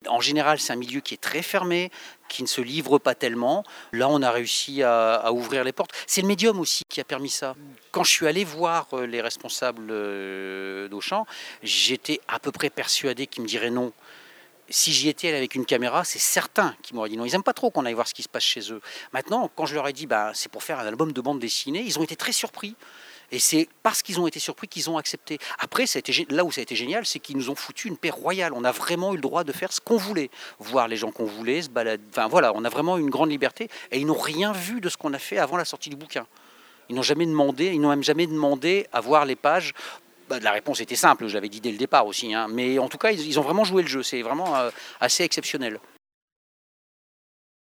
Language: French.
En général, c'est un milieu qui est très fermé, qui ne se livre pas tellement. Là, on a réussi à ouvrir les portes. C'est le médium aussi qui a permis ça. Quand je suis allé voir les responsables d'Auchan, j'étais à peu près persuadé qu'ils me diraient non. Si j'y étais avec une caméra, c'est certain qu'ils m'auraient dit non. Ils n'aiment pas trop qu'on aille voir ce qui se passe chez eux. Maintenant, quand je leur ai dit c'est pour faire un album de bande dessinée, ils ont été très surpris. Et c'est parce qu'ils ont été surpris qu'ils ont accepté. Après, là où ça a été génial, c'est qu'ils nous ont foutu une paix royale. On a vraiment eu le droit de faire ce qu'on voulait. Voir les gens qu'on voulait, se balader. Enfin voilà, on a vraiment eu une grande liberté. Et ils n'ont rien vu de ce qu'on a fait avant la sortie du bouquin. Ils n'ont même jamais demandé à voir les pages. La réponse était simple, je l'avais dit dès le départ aussi. Mais en tout cas, ils ont vraiment joué le jeu. C'est vraiment assez exceptionnel.